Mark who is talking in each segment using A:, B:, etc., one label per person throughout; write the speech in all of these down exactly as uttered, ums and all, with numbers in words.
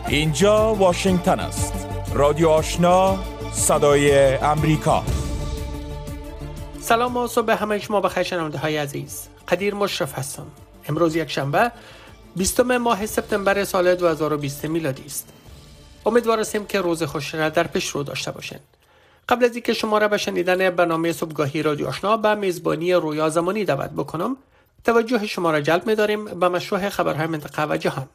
A: اینجا واشنگتن است. رادیو آشنا، صدای امریکا.
B: سلام و صبح همه شما بخیر شنونده های عزیز. قدیر مشرف هستم. امروز یک شنبه بیستم ماه سپتامبر سال دو هزار و بیست میلادی است. امیدوار هستیم که روز خوش را در پیش رو داشته باشین. قبل از اینکه شما را به شنیدن برنامه صبحگاهی رادیو آشنا به میزبانی رویا زمانی دعوت بکنم، توجه شما را جلب می‌داریم به مشروع خبرهای منطقه و جهان.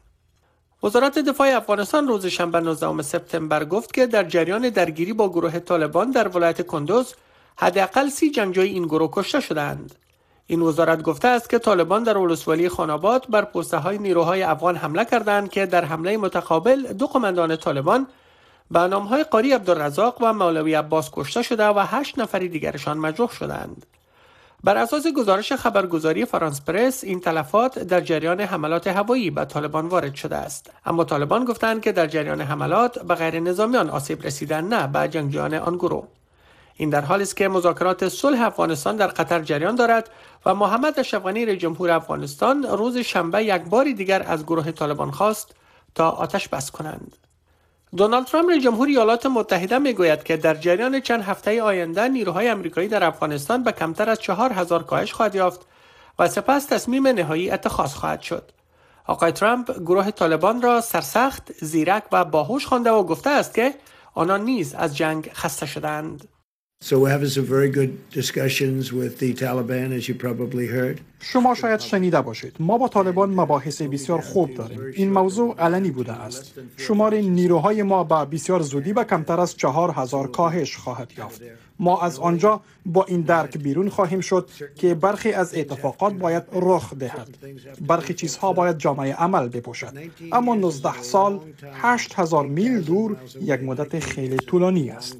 B: وزارت دفاع افغانستان روز شنبه نوزدهم سپتامبر گفت که در جریان درگیری با گروه طالبان در ولایت کندوز حداقل سی جنگجوی این گروه کشته شدند. این وزارت گفته است که طالبان در ولسوالی خاناباد بر پوسته‌های نیروهای افغان حمله کردند که در حمله متقابل دو قماندان طالبان به نام‌های قاری عبدالرزاق و مولوی عباس کشته شده و هشت نفر دیگرشان مجروح شدند. بر اساس گزارش خبرگزاری فرانس پرس، این تلفات در جریان حملات هوایی به طالبان وارد شده است. اما طالبان گفتند که در جریان حملات به غیر نظامیان آسیب رسیدن، نه به جنگجویان آن گروه. این در حالی است که مذاکرات صلح افغانستان در قطر جریان دارد و محمد اشرف غنی رئیس جمهور افغانستان روز شنبه یک بار دیگر از گروه طالبان خواست تا آتش بس کنند. دونالد ترامپ رئیس جمهور ایالات متحده میگوید که در جریان چند هفته آینده نیروهای آمریکایی در افغانستان به کمتر از چهار هزار کاهش خواهد یافت و سپس تصمیم نهایی اتخاذ خواهد شد. آقای ترامپ گروه طالبان را سرسخت، زیرک و باهوش خوانده و گفته است که آنان نیز از جنگ خسته شدند.
C: So we're having some very good discussions with the Taliban, as you probably heard.
D: شما شاید شنیده باشید ما با طالبان مباحث بسیار خوب داریم. این موضوع علنی بوده است. شمار نیروهای ما با بسیار زودی به کمتر از چهار هزار کاهش خواهد یافت. ما از آنجا با این درک بیرون خواهیم شد که برخی از اتفاقات باید رخ دهد. برخی چیزها باید جامعه عمل بپوشد. اما نوزده سال، هشت هزار میل دور یک مدت خیلی طولانی است.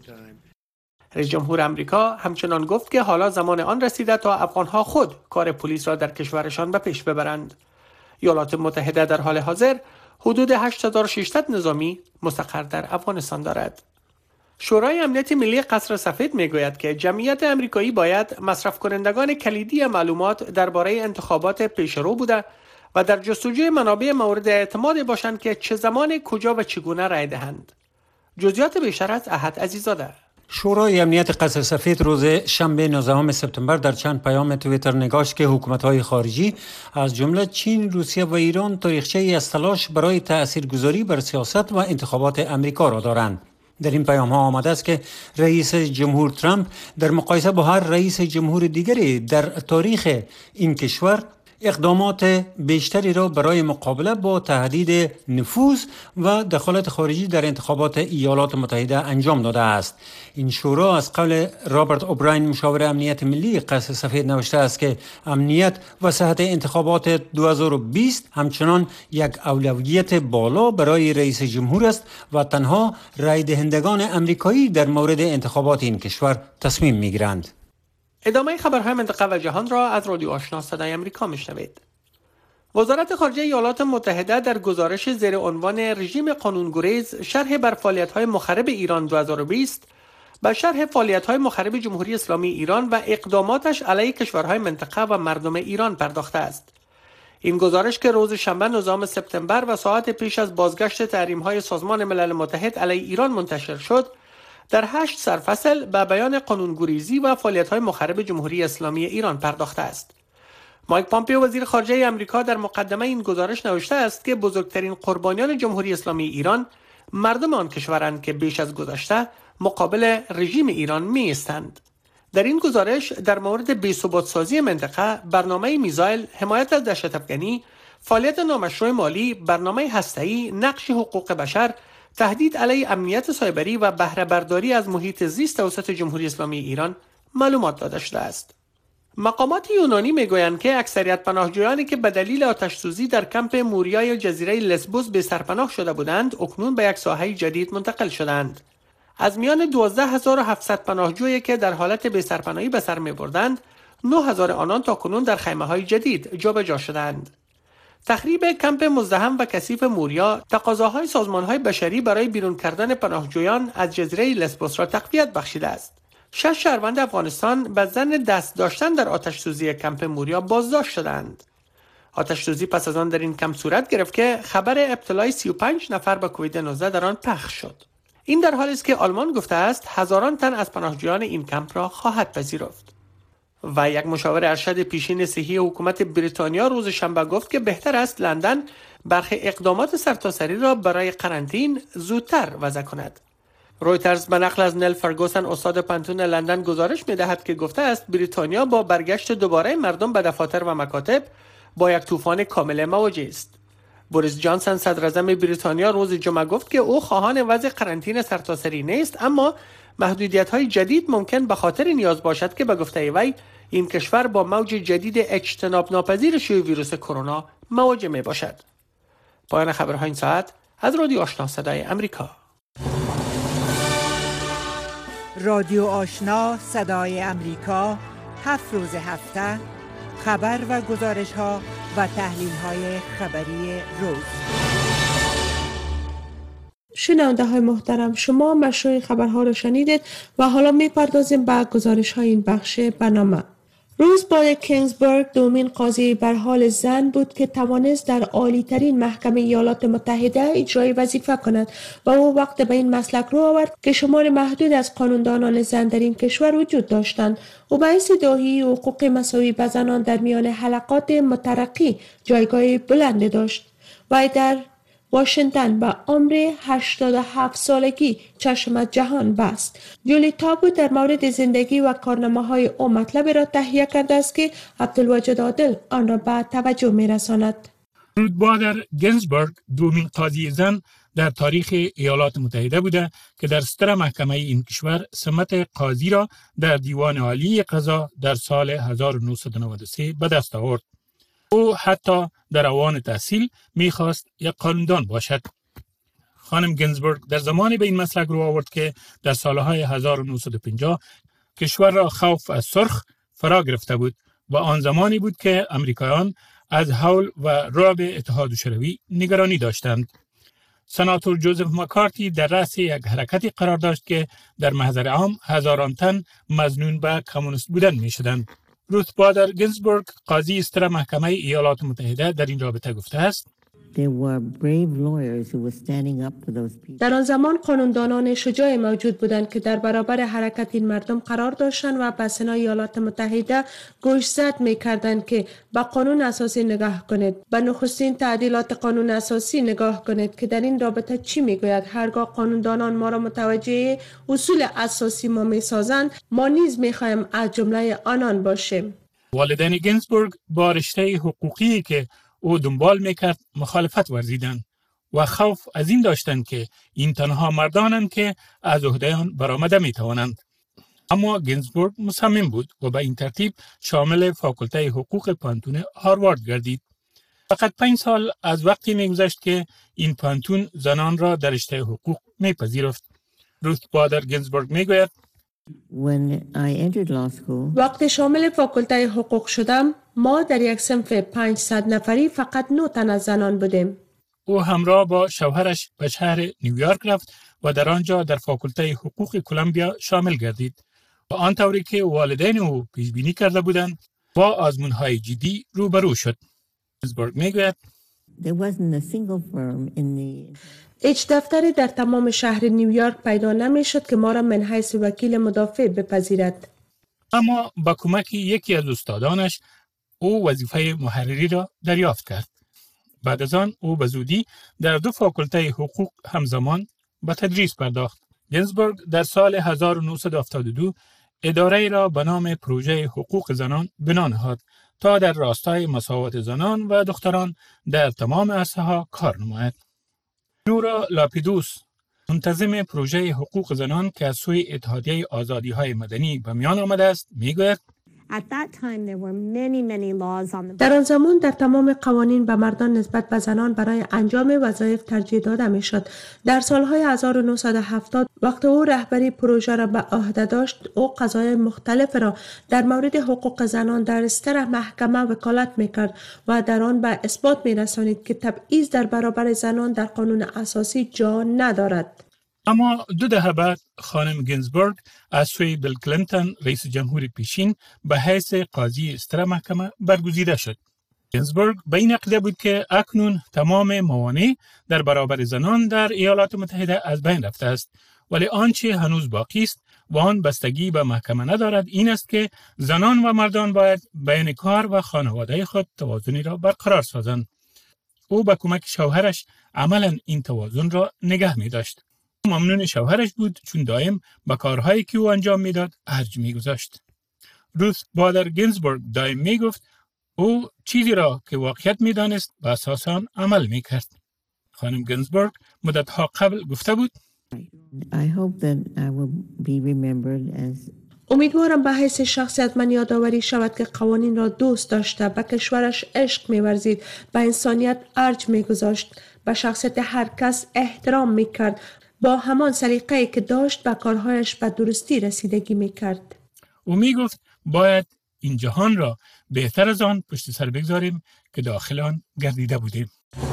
B: رئیس جمهور آمریکا همچنان گفت که حالا زمان آن رسیده تا افغانها خود کار پلیس را در کشورشان به پیش ببرند. ایالات متحده در حال حاضر حدود هشت هزار و ششصد نظامی مستقر در افغانستان دارد. شورای امنیت ملی قصر سفید میگوید که جمعیت آمریکایی باید مصرف کنندگان کلیدی معلومات درباره انتخابات پیشرو بوده و در جستجوی منابع مورد اعتماد باشند که چه زمان، کجا و چگونه رای دهند. جزئیات بیشتر از احد عزیزاده.
E: شورای امنیت قصر سفید روز شنبه نوزدهم سپتامبر در چند پیام توییتر نگاشت که حکومت‌های خارجی از جمله چین، روسیه و ایران تاریخچه‌ای از تلاش برای تاثیرگذاری بر سیاست و انتخابات امریکا را دارند. در این پیام ها آمده است که رئیس جمهور ترامپ در مقایسه با هر رئیس جمهور دیگری در تاریخ این کشور اقدامات بیشتری را برای مقابله با تهدید نفوذ و دخالت خارجی در انتخابات ایالات متحده انجام داده است. این شورا از قول رابرت اوبراین مشاور امنیت ملی قصر سفید نوشته است که امنیت و صحت انتخابات دو هزار و بیست همچنان یک اولویت بالا برای رئیس جمهور است و تنها رای دهندگان امریکایی در مورد انتخابات این کشور تصمیم میگیرند.
B: ادامه خبرهای منطقه و جهان را از رادیو آشنا صدای امریکا میشنوید. وزارت خارجه ایالات متحده در گزارش زیر عنوان رژیم قانونگریز شرح بر فعالیت‌های مخرب ایران دو هزار و بیست به شرح فعالیت‌های مخرب جمهوری اسلامی ایران و اقداماتش علیه کشورهای منطقه و مردم ایران پرداخته است. این گزارش که روز شنبه نوزدهم سپتامبر و ساعت پیش از بازگشت تحریم‌های سازمان ملل متحد علیه ایران منتشر شد، در هشت سرفصل به بیان قانونگریزی و فعالیت‌های مخرب جمهوری اسلامی ایران پرداخته است. مایک پامپئو وزیر خارجه آمریکا در مقدمه این گزارش نوشته است که بزرگترین قربانیان جمهوری اسلامی ایران مردم آن کشورند که بیش از گذشته مقابل رژیم ایران می‌ایستند. در این گزارش در مورد بی‌ثبات‌سازی منطقه، برنامه میزایل، حمایت از دهشت‌افکنی، فعالیت نامشروع مالی، برنامه هسته‌ای، نقش حقوق بشر، تهدید علیه امنیت سایبری و بهره برداری از محیط زیست توسط جمهوری اسلامی ایران معلومات داده شده است. مقامات یونانی میگویند که اکثریت پناهجویانی که به دلیل آتش‌سوزی در کمپ موریای جزیره لسبوس به سرپناه شده بودند، اکنون به یک ساحه جدید منتقل شدند. از میان دوازده هزار و هفتصد پناهجویی که در حالت به سرپناهی به سر می‌بردند، نه هزار آنان تاکنون در خیمه‌های جدید جابجا شدند. تخریب کمپ مزدحم و کثیف موریا تقاضاهای سازمان‌های بشری برای بیرون کردن پناهجویان از جزیره لسبوس را تقویت بخشیده است. شش شهروند افغانستان به ظن دست داشتن در آتش سوزی کمپ موریا بازداشت شدند. آتش‌سوزی پس از آن در این کمپ صورت گرفت که خبر ابتلای سی و پنج نفر به کووید نوزده در آن پخش شد. این در حالی است که آلمان گفته است هزاران تن از پناهجویان این کمپ را خواهد پذیرفت. و یک مشاور ارشد پیشین صحی حکومت بریتانیا روز شنبه گفت که بهتر است لندن برخی اقدامات سرتاسری را برای قرنطین زودتر وضع کند. رویترز به نقل از نل فرگوسن استاد پانتون لندن گزارش می‌دهد که گفته است بریتانیا با برگشت دوباره مردم به دفاتر و مکاتب با یک طوفان کامل مواجه است. بوریس جانسون صدراعظم بریتانیا روز جمعه گفت که او خواهان وضع قرنطینه سرتاسری نیست، اما محدودیت‌های جدید ممکن به خاطر نیاز باشد که به گفته وی این کشور با موج جدید اجتناب ناپذیر شیوع ویروس کرونا مواجه می باشد. پایان خبرهای این ساعت از رادیو آشنا صدای امریکا.
F: رادیو آشنا صدای امریکا، هفت روز هفته خبر و گزارش ها و تحلیل های خبری روز.
G: شنونده های محترم، شما مشروع خبرها را شنیدید و حالا می پردازیم به گزارش های این بخش برنامه. روز بادر کینگزبرگ دومین قاضی بر حال زن بود که توانست در عالی ترین محکمه ایالات متحده اجرای وظیفه کند و او وقت به این مسلک رو آورد که شمار محدود از قانوندانان زن در این کشور وجود داشتند. او باعث داهی حقوق مساوی به زنان در میان حلقات مترقی جایگاه بلند داشت و در واشنگتن به عمر هشتاد و هفت سالگی چشم جهان بست. جولی تابو در مورد زندگی و کارنامه‌های او مطلب را تهیه کرده است که عبدالواجد عادل آن را به توجه می‌رساند.
H: رود بادر گینزبرگ دومین قاضی زن در تاریخ ایالات متحده بوده که در ستر محکمه این کشور سمت قاضی را در دیوان عالی قضا در سال هزار و نهصد و نود و سه به دست آورد. او حتی در اوان تحصیل میخواست یک قانوندان باشد. خانم گینزبرگ در زمانی به این مسلک رو آورد که در سالهای هزار و نهصد و پنجاه کشور را خوف از سرخ فرا گرفته بود و آن زمانی بود که امریکایان از هول و رعب اتحاد شوروی نگرانی داشتند. سناتور جوزف مکارتی در رأس یک حرکتی قرار داشت که در محضر عام هزاران تن مظنون به کمونیست بودن می شدند. روت بادر گینزبرگ قاضی ستر محکمه ایالات متحده در این رابطه گفته است:
G: در آن زمان قانوندانان شجاع موجود بودند که در برابر حرکت این مردم قرار داشتند و به سنای ایالات متحده گوشزد می‌کردند که به قانون اساسی نگاه کنید، به نخستین تعدیلات قانون اساسی نگاه کنید که در این رابطه چی میگوید. هرگاه قانوندانان ما را متوجه اصول اساسی ما میسازند، ما نیز میخواهیم از جمله آنان باشیم.
H: والدین گینزبرگ با رشته حقوقی که او دنبال میکرد مخالفت ورزیدند و خوف از این داشتند که این تنها مردانند که از عهده آن برآمده میتوانند. اما گینزبرگ مصمم بود و به این ترتیب شامل فاکولته حقوق پانتون هاروارد گردید. فقط پنج سال از وقتی میگذشت که این پانتون زنان را در رشته حقوق میپذیرفت. روت بادر گینزبرگ میگوید:
G: وقتی شامل فاکولته حقوق شدم، ما در یک صنف پانصد نفری فقط نه تن از زنان بودیم.
H: او همراه با شوهرش به شهر نیویورک رفت و در آنجا در فاکولته حقوق کلمبیا شامل گردید و آن طوری که والدین او پیش بینی کرده بودند با آزمون‌های جدی روبرو شد. گینزبرگ میگوید:
G: هیچ دفتری در تمام شهر نیویورک پیدا نمی شد که ما را من حیث وکیل مدافع بپذیرد.
H: اما با کمک یکی از استادانش او وظیفه محرری را دریافت کرد. بعد از آن او به زودی در دو فاکولته حقوق همزمان به تدریس پرداخت. گینزبرگ در سال هزار و نهصد و هفتاد و دو اداره را به نام پروژه حقوق زنان بنا نهاد تا در راستای مساوات زنان و دختران در تمام عرصه‌ها کار نماید. نورا لاپیدوس، منتظم پروژه حقوق زنان که از سوی اتحادیه آزادی‌های مدنی به میان آمده است، میگوید:
G: در آن زمان در تمام قوانین به مردان نسبت به زنان برای انجام وظایف ترجیح داده میشد. در سالهای هزار و نهصد و هفتاد وقتی او رهبری پروژه را به عهده داشت، او قضایای مختلف را در مورد حقوق زنان در ستر محکمه وکالت میکرد و در آن به اثبات میرسانید که تبعیض در برابر زنان در قانون اساسی جا ندارد.
H: اما دو دهه بعد خانم گینزبرگ از سوی بیل کلینتون رئیس جمهور پیشین به حیث قاضی ستر محکمه برگزیده شد. گینزبرگ به این عقیده بود که اکنون تمام موانع در برابر زنان در ایالات متحده از بین رفته است، ولی آنچه هنوز باقی است و آن بستگی به محکمه ندارد این است که زنان و مردان باید بین کار و خانواده خود توازنی را برقرار سازند. او با کمک شوهرش عملا این توازن را نگه می داشت. ممنون شوهرش بود چون دائم به کارهایی که او انجام میداد ارج میگذاشت. روث بادر گینزبرگ دائم میگفت او چیزی را که واقعیت میدانست به اساس آن عمل میکرد. خانم گینزبرگ مدتها قبل گفته بود
I: I hope that I will be remembered as
G: امیدوارم به حیث شخصیت من یادآوری شود که قوانین را دوست داشته، به کشورش عشق می‌ورزید، به انسانیت ارج می‌گذاشت، به شخصیت هر کس احترام می‌کرد، با همان سلیقه‌ای که داشت به کارهایش به درستی رسیدگی می‌کرد.
H: او میگفت باید این جهان را بهتر از آن پشت سر بگذاریم که داخل آن گردیده بودیم.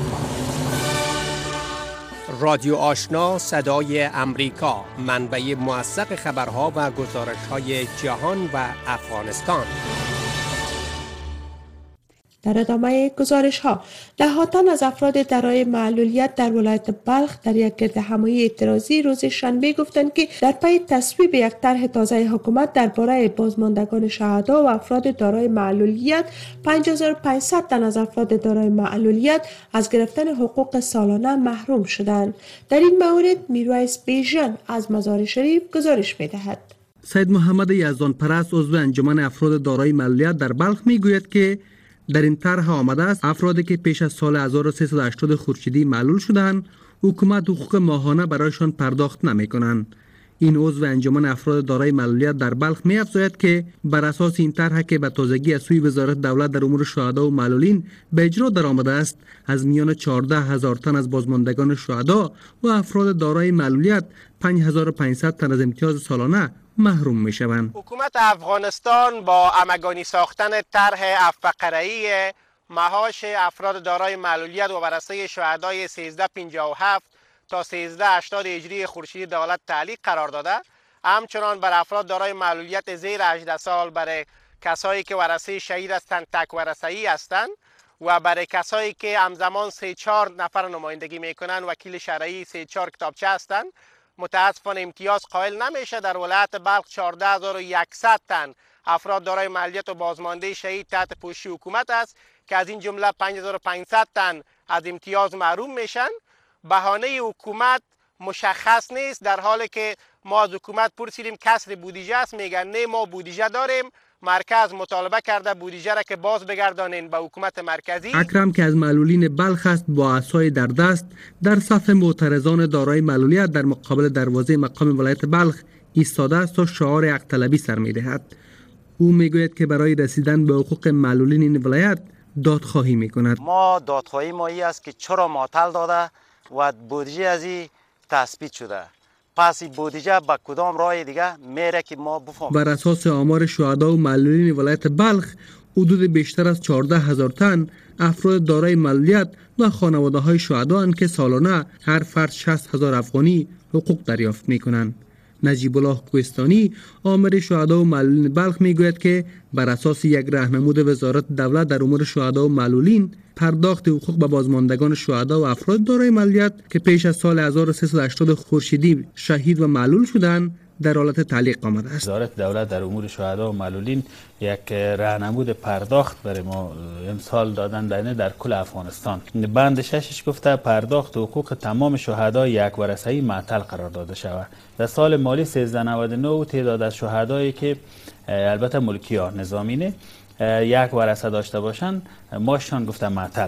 J: رادیو آشنا صدای امریکا، منبع موثق خبرها و گزارش‌های جهان و افغانستان.
G: در ادامه گزارش ها، ده تن از افراد دارای معلولیت در ولایت بلخ در یک گردهمایی اعتراضی روز شنبه گفتند که در پی تصویب یک طرح تازه حکومت درباره بازماندگان شهدا و افراد دارای معلولیت، پنج هزار و پانصد تن از افراد دارای معلولیت از گرفتن حقوق سالانه محروم شدند. در این مورد میرویس بیژن از مزار شریف گزارش می‌دهد.
K: سید محمد یزدان پرست عضو انجمن افراد دارای معلولیت در بلخ میگوید که در این طرح آمده است افرادی که پیش از سال هزار و سیصد و هشتاد خورشیدی معلول شدند حکومت حقوق ماهانه برایشان پرداخت نمی کنند. این عضو انجمن افراد دارای معلولیت در بلخ می افزاید که بر اساس این طرح که به تازگی از سوی وزارت دولت در امور شهدا و معلولین به اجرا درآمده است، از میان چهارده هزار تن از بازماندگان شهدا و افراد دارای معلولیت پنج هزار و پانصد تن از امتیاز سالانه محروم می شوند.
J: حکومت افغانستان با همگانی ساختن طرح فقره‌ای معاش افراد دارای معلولیت و بررسی شهدای سیزده پنجاه و هفت تا سیزده هشتاد هجری خورشیدی دولت تعلیق قرار داده، همچنان بر افراد دارای معلولیت زیر هجده سال برای کسایی که ورثه شهید هستند تک ورثه‌ای هستند و برای کسایی که همزمان سه چهار نفر نمایندگی میکنن وکیل شرعی سه چهار کتابچه هستند متاسفانه امتیاز قائل نمیشه. در ولایت بلخ چهارده هزار و صد تن افراد دارای معلولیت و بازمانده شهید تحت پوشش حکومت است که از این جمله پنج هزار و پانصد تن از امتیاز محروم میشن. بهانه حکومت مشخص نیست، در حالی که ما از حکومت پرسیدیم کسر بودجه است، میگن نه ما بودجه داریم. مرکز مطالبه کرده بودجه را که باز بگردانین به حکومت مرکزی.
K: اکرم که از معلولین بلخ است با عصای در دست در صف معترضان دارای معلولیت در مقابل دروازه مقام ولایت بلخ ایستاده است و شعار حق طلبی سر می‌دهد. او میگوید که برای رسیدن به حقوق معلولین این ولایت دادخواهی می‌کند.
L: ما دادخواهی ما ای است که چرا معطل داده و بودجه از این تثبیت شده، پس بودجه با کدام راه دیگه میره که ما بفهمیم.
K: بر اساس آمار شهدا و معلولین ولایت بلخ حدود بیشتر از چهارده هزار تن افراد دارای معلولیت و خانواده های شهدا اند که سالانه هر فرد شصت هزار افغانی حقوق دریافت می کنند. نجیب الله کوهستانی آمر شهدا و معلولین بلخ می گوید که بر اساس یک راهنمود وزارت دولت در امور شهدا و معلولین پرداخت حقوق به بازماندگان شهدا و افراد دارای معلولیت که پیش از سال هزار و سیصد و هشتاد خورشیدی شهید و معلول شدند در حالت تعلیق آمده است.
M: وزارت دولت در امور شهدا و معلولین یک راهنمود پرداخت برای ما امسال دادن در در کل افغانستان. بند ششش گفته پرداخت حقوق تمام شهدا یک ورثه‌ای معطل قرار داده شود. در سال مالی سیزده نود و نه تعداد از شهدایی که البته ملکی ها نظامینه یک ورثه داشته باشند ماشان گفته معطل.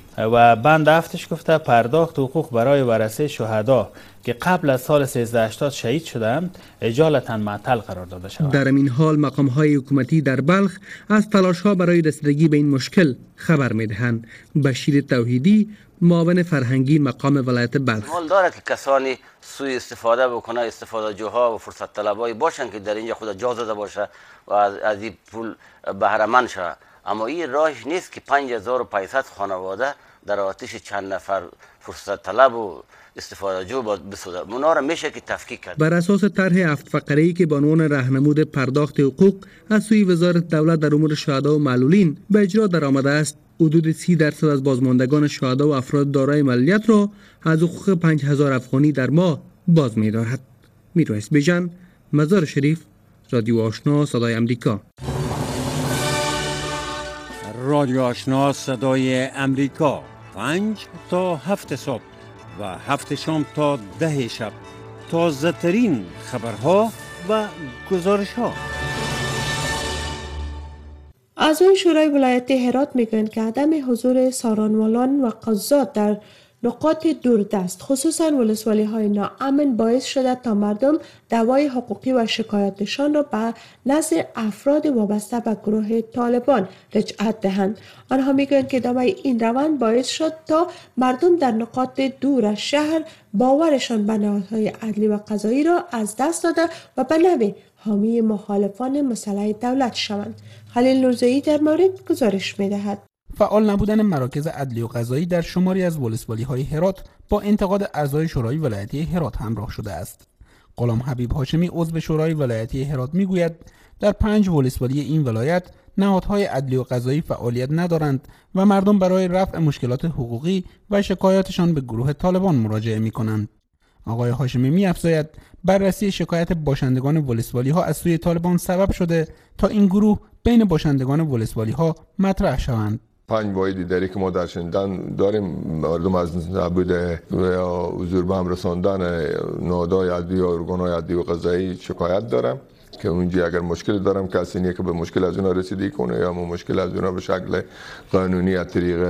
M: و بند هفتش گفته پرداخت حقوق برای ورثه شهدا که قبل از سال سیزده هشتاد شهید شدند اجالتا معطل قرار داده شود.
K: در این حال مقام های حکومتی در بلخ از تلاش ها برای رسیدگی به این مشکل خبر می دهند. بشیر توحیدی معاون فرهنگی مقام ولایت بلخ
N: حال داره که کسانی سوء استفاده بکنه، استفاده جوها و فرصت طلبایی باشن که در اینجا خود جا زده باشه و از, از این پول بهره مند شود، اما این راهش نیست که پنج هزار و پانصد خانواده در آتش چند نفر فرصت طلب و استفاده جو بسوده اونا را میشه که تفکیک کرد.
K: بر اساس طرح هفت فقره‌ای که به عنوان راهنمود پرداخت حقوق از سوی وزارت دولت در امور شهدا و معلولین به اجرا درآمده است، حدود سی درصد از بازماندگان شهدا و افراد دارای معلولیت را از حقوق پنج هزار افغانی در ماه باز می‌دارد. میرویس بیژن، مزار شریف، رادیو آشنا صدای امریکا.
E: رادیو آشنا صدای امریکا، پنج تا هفت صبح و هفت شام تا ده شب، تازه ترین خبرها و گزارش ها.
G: اعضای شورای ولایت هرات میگویند که عدم حضور سارانوالان و قضات در نقاط دوردست خصوصا ولسوالی های ناامن باعث شده تا مردم دعوای حقوقی و شکایتشان را به نزد افراد وابسته به گروه طالبان رجعت دهند. آنها میگویند که ادامه این روند باعث شد تا مردم در نقاط دور از شهر باورشان به نهادهای عدلی و قضایی را از دست داده و به نوعی حامی مخالفان مسلح دولت شوند. خلیل نورزایی در مورد گزارش می‌دهد.
O: فعال نبودن مراکز عدلی و قضایی در شماری از ولسوالی‌های هرات با انتقاد اعضای شورای ولایتی هرات همراه شده است. غلام حبیب هاشمی عضو شورای ولایتی هرات میگوید در پنج ولسوالی این ولایت نهادهای عدلی و قضایی فعالیت ندارند و مردم برای رفع مشکلات حقوقی و شکایاتشان به گروه طالبان مراجعه می‌کنند. آقای هاشمی می‌افزاید بررسی شکایت باشندگان ولسوالی‌ها از سوی طالبان سبب شده تا این گروه بین باشندگان ولسوالی‌ها مطرح شوند.
P: پنج واحد اداری که ما در شنیدن داریم، مردم از نبود یا حضور به هم رساندن نهادهای عدلی و ارگان‌های عدلی و قضایی شکایت دارم که اونجا اگر مشکل دارم کسی نیست که به مشکل از اونها رسیدگی کنه یا مشکل از اونها به شکل قانونی از طریق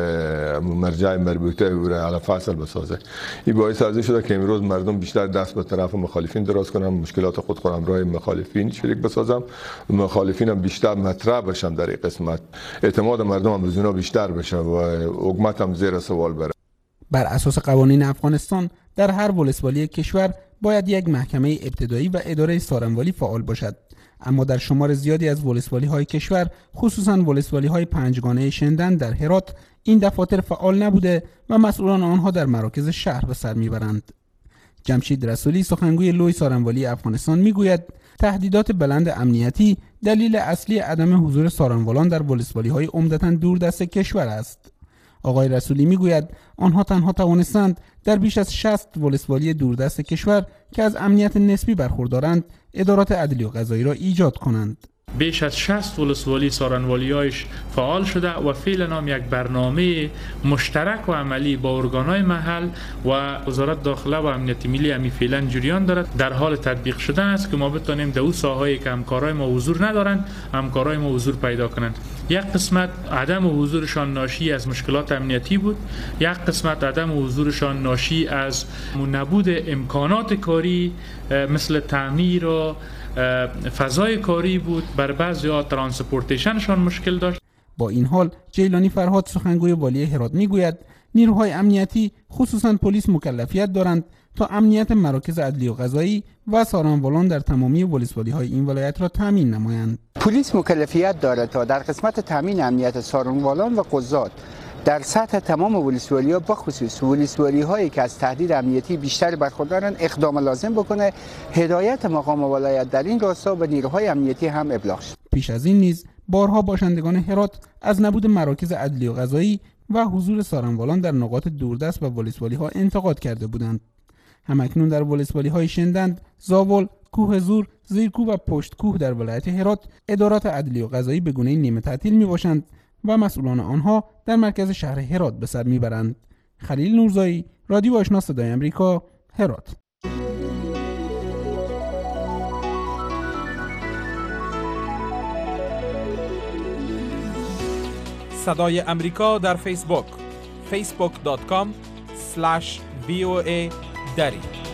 P: مرجع مربوطه او را علی فصل بسازه. این باعث از شده که امروز مردم بیشتر دست به طرف مخالفین دراز کنم، مشکلات خود را همراه مخالفین شریک بسازم، مخالفین هم بیشتر مطرح بشن در این قسمت، اعتماد مردم هم به اونها بیشتر بشه و حکومت هم زیر سوال بره.
O: بر اساس قوانین افغانستان در هر ولسوالی کشور باید یک محکمه ابتدایی و اداره سارنوالی فعال باشد، اما در شمار زیادی از ولسوالی های کشور خصوصا ولسوالی های پنجگانه شندن در هرات این دفاتر فعال نبوده و مسئولان آنها در مراکز شهر به سر میبرند. جمشید رسولی سخنگوی لوی سارنوالی افغانستان میگوید تهدیدات بلند امنیتی دلیل اصلی عدم حضور سارنوالان در ولسوالی های عمدتاً دوردست کشور است. آقای رسولی میگوید آنها تنها توانستند در بیش از شصت ولسوالی دوردست کشور که از امنیت نسبی برخوردارند ادارات عدلی و قضایی را ایجاد کنند.
H: بیش از شصت ولسوالی سارنوالی‌هایش فعال شده و فعلا هم یک برنامه مشترک و عملی با ارگان‌های محل و وزارت داخله و امنیت ملی همی فعلا جریان دارد، در حال تطبیق شدن است که ما بتانیم در اون ساحه‌ای که همکارای ما حضور ندارند همکارای ما حضور پیدا کنند. یک قسمت عدم حضورشان ناشی از مشکلات امنیتی بود، یک قسمت عدم حضورشان ناشی از نبود امکانات کاری مثل تعمیر و فضای کاری بود، بر بعضی‌ها ترانسپورتیشنشان مشکل داشت.
O: با این حال جیلانی فرهاد سخنگوی والی هرات میگوید نیروهای امنیتی خصوصا پلیس مکلفیت دارند تا امنیت مراکز عدلی و قضایی و سارنوالان در تمامی ولسوالی‌های این ولایت را تامین نمایند.
Q: پلیس مکلفیت دارد تا در قسمت تامین امنیت سارنوالان و قضات در سطح تمام ولسوالی‌ها بخصوص ولسوالی‌هایی که از تهدید امنیتی بیشتر برخوردارند اقدام لازم بکنه. هدایت مقام ولایت در این راستا به نیروهای امنیتی هم ابلاغ شد.
O: پیش از این نیز بارها باشندگان هرات از نبود مراکز عدلی و قضایی و حضور سارنوالان در نقاط دوردست و ولسوالی‌ها انتقاد کرده بودند. همکنون در ولسوالی‌های شندند، زاول، کوه زور، زیرکوه و پشت کوه در ولایت هرات ادارات عدلی و قضایی به گونه نیمه تعطیل میباشند و مسئولان آنها در مرکز شهر هرات به سر میبرند. خلیل نورزایی، رادیو آشنا صدای امریکا، هرات.
A: صدای امریکا در فیسبوک فیسبوک دات کام اسلش وی او ای دری.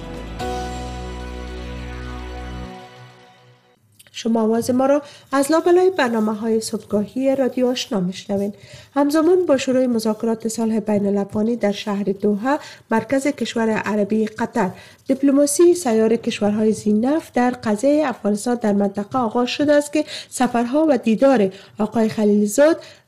G: شما آواز ما را از لابلای برنامه‌های صبحگاهی رادیو آشنا میشنوین. همزمان با شروع مذاکرات صلح بین الافغانی در شهر دوحه مرکز کشور عربی قطر، دیپلماسی سیار کشورهای ذی‌نفع در قضیه افغانستان در منطقه آغاز شده است که سفرها و دیدار آقای خلیلزاد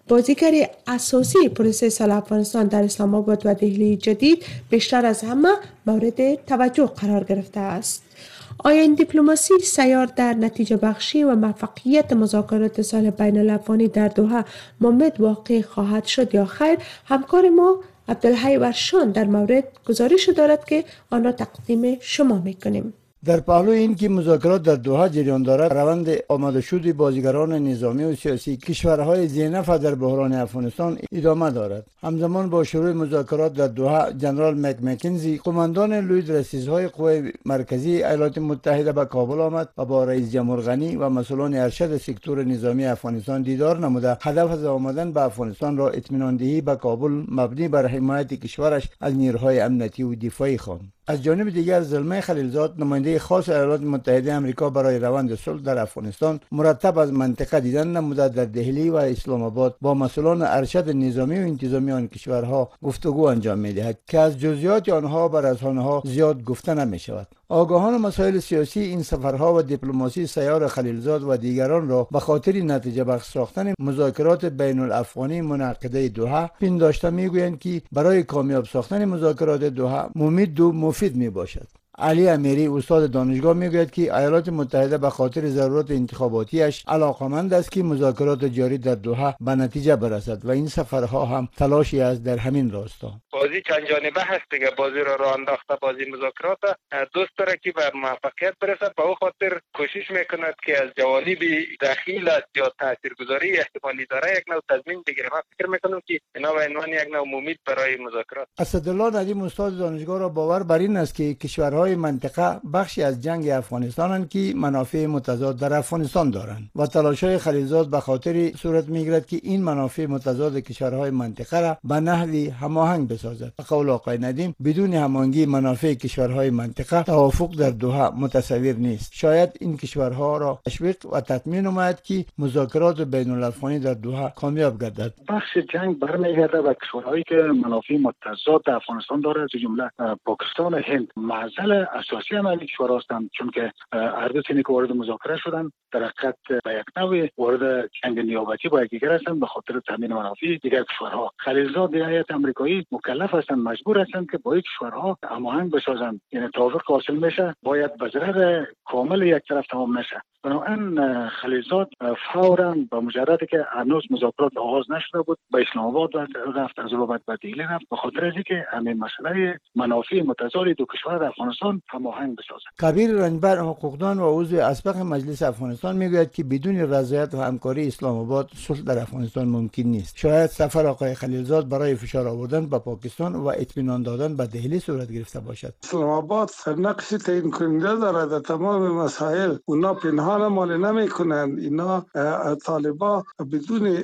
G: بازیگر اساسی پروسه صلح افغانستان در اسلام آباد و دهلی جدید بیشتر از همه مورد توجه قرار گرفته است. آیا این دیپلماسی سیار در نتیجه بخشی و موفقیت مذاکرات صلح بین الافغانی در دوحه ممد واقع خواهد شد یا خیر؟ همکار ما عبدالحی ورشان در مورد گزارش دارد که آن را تقدیم شما میکنیم.
R: در پهلوی این که مذاکرات در دوحه جریان دارد، روند آماده شدن بازیگران نظامی و سیاسی کشورهای ذی‌نفع در بحران افغانستان ادامه دارد. همزمان با شروع مذاکرات در دوحه، جنرال مک مکنزی قماندان لوی دستیزهای قوای مرکزی ایالات متحده به کابل آمد و با رئیس جمهور غنی و مسئولان ارشد سکتور نظامی افغانستان دیدار نموده هدف از آمدن به افغانستان را اطمینان دهی به کابل مبنی بر حمایت کشورش از نیروهای امنیتی و دفاعی خواند. از جانب دیگر زلمه خلیلزاد نماینده خاص ایالات متحده آمریکا برای روند صلح در افغانستان مرتب از منطقه دیدن نموده در دهلی و اسلام آباد با مسئولان ارشد نظامی و انتظامی آن کشورها گفتگو انجام می‌دهد که از جزئیات آنها بر رسانه‌ها زیاد گفته نمی‌شود. آگاهان مسائل سیاسی این سفرها و دیپلماسی سیار خلیلزاد و دیگران را به خاطر نتیجه بخش ساختن مذاکرات بین الافغانی منعقده دوحه پنداشته میگویند که برای کامیاب ساختن مذاکرات دوحه مفید و مفید می باشد. علی امیری استاد دانشگاه میگوید که ایالات متحده به خاطر ضرورت انتخاباتیش علاقمند است که مذاکرات جاری در دوحه به نتیجه برسد و این سفرها هم تلاشی است در همین راستا.
S: بازی چند جانبه هست دیگه، بازی را راه انداخته بازی مذاکرات دوست داره که به موفقیت برسد، به او خاطر کوشش میکند که از جوانب دخیل است یا تاثیرگذاری احتمالی داره یک نوع تضمین بگیره. من فکر میکنم که اینا به عنوان یک نوع امید برای مذاکرات.
R: اسدالله ندیم استاد دانشگاه را باور بر این است که کشورهای منطقه بخشی از جنگ افغانستانند که منافع متضاد در افغانستان دارند و تلاش‌های خلیلزاد به خاطر صورت میگیرد که این منافع متضاد کشورهای منطقه را به نحوی هماهنگ بسازد. به قول آقای ندیم بدون هماهنگی منافع کشورهای منطقه توافق در دوحه متصور نیست. شاید این کشورها را تشویق و تطمین نماید که مذاکرات بین الافغانی در دوحه کامیاب گردد.
T: بخش جنگ برمیگرده به کشورهایی که منافع متضاد در افغانستان داره، از جمله پاکستان و هند. معضل اساسی هم این کشورها هستند، چون که هر دو تیمی که وارد مذاکره شدن در حقیقت به یک نوع وارد جنگ نیابتی با یکدیگر هستند به خاطر تامین منافع دیگر کشورها. خلیلزاد و هیئت آمریکایی مکلف هستند، مجبور هستند که با این کشورها هماهنگ بسازند، یعنی توافق حاصل میشه باید به ضرر کامل یک طرف تمام نشه. بنابراین خلیلزاد فوراً با مجردی که هنوز مذاکرات آغاز نشده بود به اسلام آباد رفت، از اون بعد به دهلی رفت به خاطر اینکه همین مسئله منافع متضاد دو کشور در افغانستان هماهنگ بسازند.
R: کبیر رنجبر حقوقدان و عضو اسبق مجلس افغانستان میگوید که بدون رضایت و همکاری اسلام آباد صلح در افغانستان ممکن نیست. شاید سفر آقای خلیلزاد برای فشار آوردن به پاکستان و اطمینان دادن به دهلی صورت گرفته باشد.
U: اسلام آباد نقش تعیین کننده دارد در تمام مسائل. اونا پنهان مال نمی کنند. اینا طالبا بدون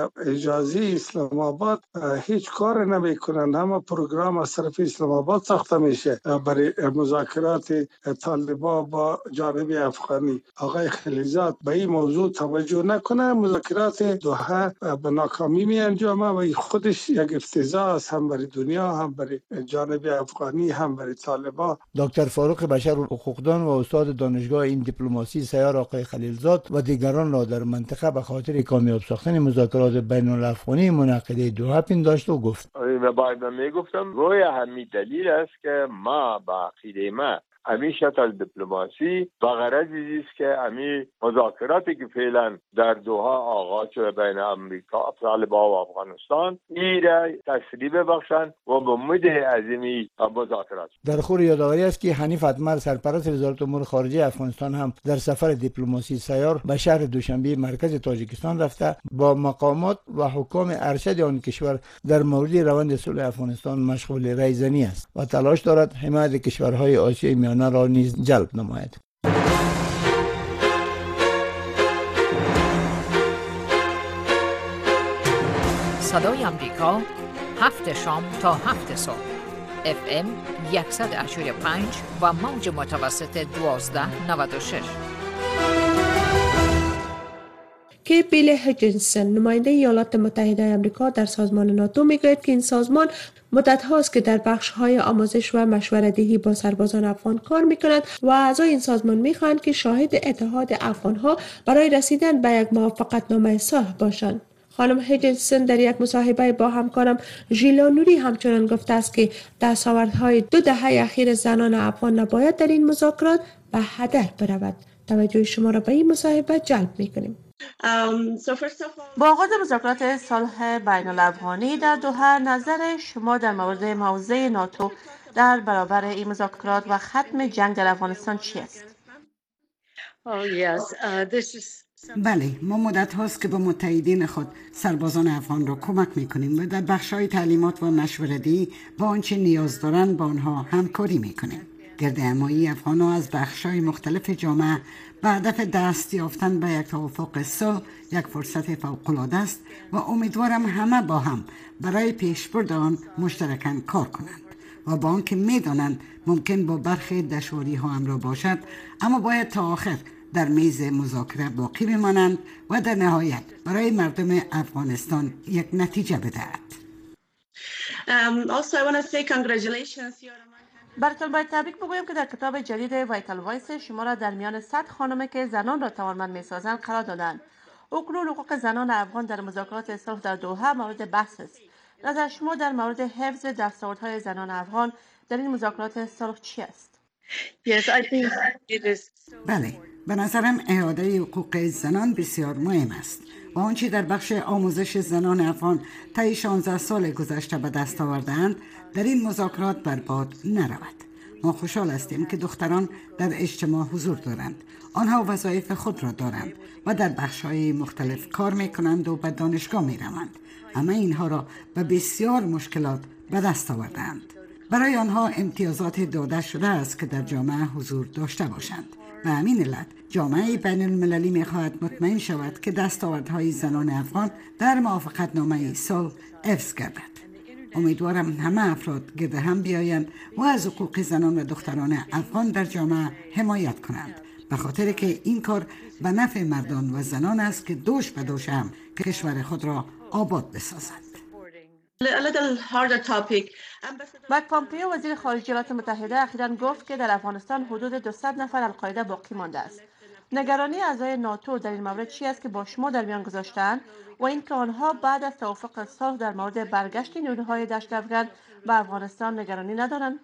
U: اجازه اسلام آباد هیچ کار نمی کنند. همه پروگرام از طرف اسلام آباد ساخته میشه برای مذاکرات طالبا با جانب افغانی. آقای خلیلزاد به این موضوع توجه نکنه، مذاکرات دوحه به ناکامی می انجامه و خودش یک افتضاح است، هم برای دنیا هم برای جانب افغانی هم برای طالبا.
R: دکتر فاروق بشر حقوقدان و استاد دانشگاه این دیپلماسی سیار آقای خلیلزاد و دیگران را در منطقه به خاطر کامیاب ساختن مذاکرات بین الافغانی منعقده دوحه پنداشت و گفت:
V: و باید میگفتم روی همین دلیل است که ما با عقیده ما همین شکل دیپلماسی و غرض است که همین مذاکراتی که فعلا در دوحه آغاز شده بین امریکا، طالبان و افغانستان ایره تسریع ببخشند و به مد عظیمی مذاکرات.
R: در خور یادآوری است که حنیف اتمر سرپرست وزارت امور خارجه افغانستان هم در سفر دیپلماسی سیار به شهر دوشنبه مرکز تاجیکستان رفته با مقامات و حکام ارشد آن کشور در مورد روند صلح افغانستان مشغول رایزنی است و تلاش دارد حمایت کشورهای آسیای میانه را نیز جلب نماید.
W: صدای آمریکا هفت شام تا هفت صبح اف ام صد و هشت و پنج و موج متوسط دوازده نود و شش.
G: که بیل هجینسن نماینده ایالات متحده آمریکا در سازمان ناتو میگوید که این سازمان مدت هاست که در بخش های آموزش و مشوره‌دهی با سربازان افغان کار میکند و اعضای این سازمان میخواهند که شاهد اتحاد افغان ها برای رسیدن به یک موافقتنامه صلح باشند. خانم هیجنسون در یک مصاحبه با همکارم ژیلا نوری همچنان گفته است که دستاوردهای دو دهه اخیر زنان افغان نباید در این مذاکرات به هدر برود. توجه شما را به این مصاحبه جلب می‌کنیم.
B: با آغاز مذاکرات صلح بین الافغانی در دوحه، نظر شما در مورد موضع ناتو در برابر این مذاکرات و ختم جنگ در افغانستان چی است؟
C: بله، ما مدت هاست که با متحدین خود سربازان افغان را کمک میکنیم و در بخش‌های تعلیمات و مشورتی با آنچه نیاز دارند با آنها همکاری میکنیم. گرد همایی افغان‌ها از بخش‌های مختلف جامعه به هدف دست یافتن به یک توافق صلح یک فرصت فوق‌العاده است و امیدوارم همه با هم برای پیشبرد آن مشترکاً کار کنند و با آنکه می‌دانند ممکن با برخی دشواری‌ها همراه باشد، اما باید تا آخر در میز مذاکره باقی بمانند و در نهایت برای مردم افغانستان یک نتیجه بدهد.
B: Um, also, I want to say congratulations. براتون باید تبریک بگویم که در کتاب جدید وایتال وایس شما را در میان صد خانمی که زنان را توانمند می‌سازند قرار دادند. اکنون حقوق زنان افغان در مذاکرات صلح در دوحه مورد بحث است. نظر شما در مورد حفظ دستاوردهای زنان افغان در این مذاکرات صلح چی است؟
C: Yes, I think it is. بله، به نظرم اعاده حقوق زنان بسیار مهم است و آنچه در بخش آموزش زنان افغان طی شانزده سال گذشته به دست آورده‌اند در این مذاکرات برباد نرود. ما خوشحال هستیم که دختران در اجتماع حضور دارند. آنها وظایف خود را دارند و در بخش‌های مختلف کار می‌کنند و به دانشگاه می‌روند. اما اینها را به بسیار مشکلات به دست آورده‌اند. برای آنها امتیازات داده شده است که در جامعه حضور داشته باشند. به همین علت جامعه بین المللی می‌خواهد مطمئن شود که دستاوردهای زنان افغان در موافقتنامه صلح حفظ گردد. امیدوارم همه افراد گرد هم بیایند و از حقوق زنان و دختران افغان در جامعه حمایت کنند، به خاطر که این کار به نفع مردان و زنان است که دوش به دوش هم کشور خود را آباد بسازند.
B: مایک پامپیو وزیر خارجه ایالات متحده اخیراً گفت که در افغانستان حدود دویست نفر القاعده باقی مانده است. نگرانی اعضای ناتو در این مورد چی است که با شما در میان گذاشتند و اینکه آنها بعد از توافق صلح در مورد برگشت نیروهای دشت افغان به افغانستان نگرانی ندارند؟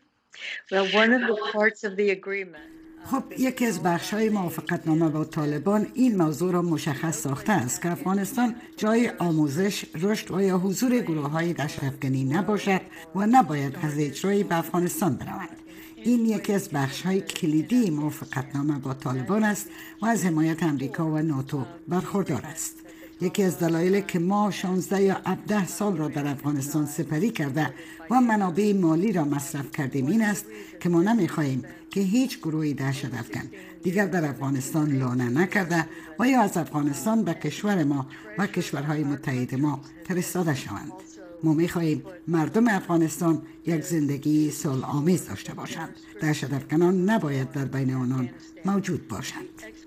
C: خب یکی از بخش‌های موافقتنامه با طالبان این موضوع را مشخص ساخته است که افغانستان جای آموزش، رشد و یا حضور گروه‌های دشت افغانی نباشد و نباید از اجرایی به افغانستان بروند. این یکی از بخش‌های کلیدی موافقتنامه با طالبان است و از حمایت امریکا و ناتو برخوردار است. یکی از دلایلی که ما شانزده یا هفده سال را در افغانستان سپری کرده و منابع مالی را مصرف کردیم این است که ما نمی‌خواهیم که هیچ گروهی دهشت افکن دیگر در افغانستان لانه نکرده و یا از افغانستان به کشور ما و کشورهای متحد ما فرستاده شوند. ما می‌خواهیم مردم افغانستان یک زندگی صلح آمیز داشته باشند. دهشت افکنان نباید در بین آنان موجود باشند.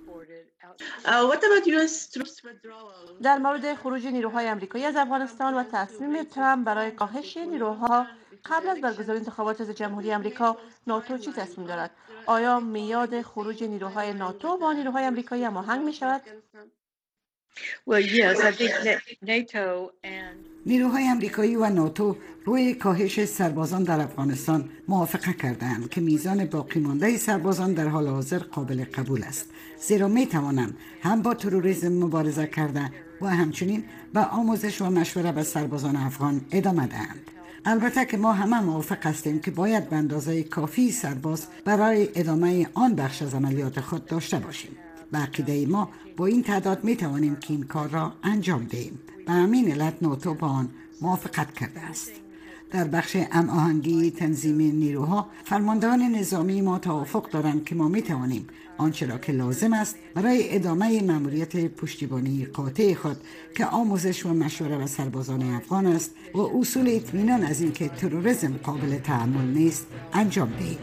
B: در مورد خروج نیروهای آمریکایی از افغانستان و تصمیم ترامپ برای کاهش نیروها قبل از برگزاری انتخابات ریاست جمهوری آمریکا، ناتو چی تصمیم دارد؟ آیا میعاد خروج نیروهای ناتو با نیروهای آمریکایی هماهنگ می شود؟
C: نیروهای آمریکایی و ناتو روی کاهش سربازان در افغانستان موافقه کردند که میزان باقی مانده سربازان در حال حاضر قابل قبول است، زیرا می توانند هم با تروریسم مبارزه کرده و همچنین به آموزش و مشوره به سربازان افغان ادامه دهند. البته که ما همه موافق هستیم که باید به اندازه کافی سرباز برای ادامه آن بخش از عملیات خود داشته باشیم. به عقیده ما با این تعداد می توانیم که این کار را انجام دهیم. به همین علت ناتو با آن موافقت کرده است. در بخش هماهنگی تنظیم نیروها، فرماندهان نظامی ما توافق دارند که ما می توانیم آنچه را که لازم است برای ادامه مأموریت پشتیبانی قاطع خود که آموزش و مشوره و سربازان افغان است و اصول اطمینان از اینکه تروریسم قابل تحمل نیست انجام دهیم.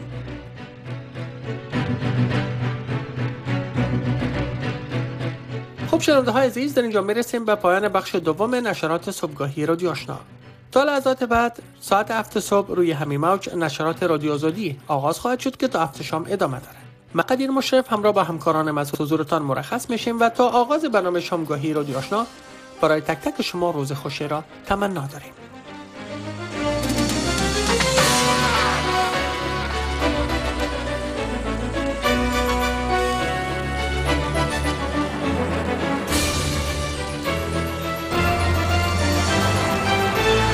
D: خب شنونده های عزیز، در اینجا میرسیم به پایان بخش دوم نشرات صبحگاهی رادیو آشنا. تا لحظات بعد ساعت هفت صبح روی همین موج نشرات رادیو آزادی آغاز خواهد شد که تا هفت شام ادامه داره. مقدیر مشرف همراه با همکارانم از حضورتان مرخص میشیم و تا آغاز برنامه شامگاهی رادیو آشنا برای تک تک شما روز خوشی را تمنا داریم.